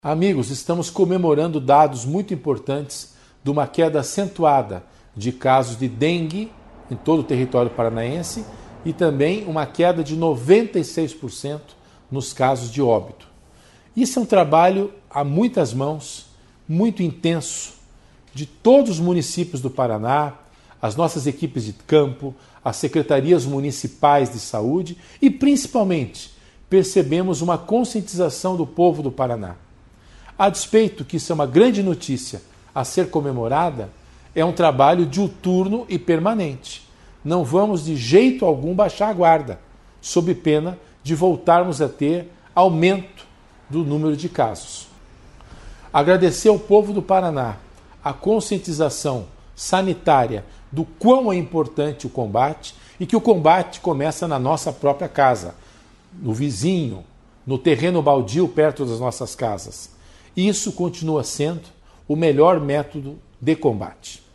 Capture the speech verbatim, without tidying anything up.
Amigos, estamos comemorando dados muito importantes de uma queda acentuada de casos de dengue em todo o território paranaense e também uma queda de noventa e seis por cento nos casos de óbito. Isso é um trabalho a muitas mãos, muito intenso, de todos os municípios do Paraná, as nossas equipes de campo, as secretarias municipais de saúde e, principalmente, percebemos uma conscientização do povo do Paraná. A despeito que isso é uma grande notícia a ser comemorada, é um trabalho diuturno e permanente. Não vamos de jeito algum baixar a guarda, sob pena de voltarmos a ter aumento do número de casos. Agradecer ao povo do Paraná a conscientização sanitária do quão é importante o combate e que o combate começa na nossa própria casa, no vizinho, no terreno baldio perto das nossas casas. Isso continua sendo o melhor método de combate.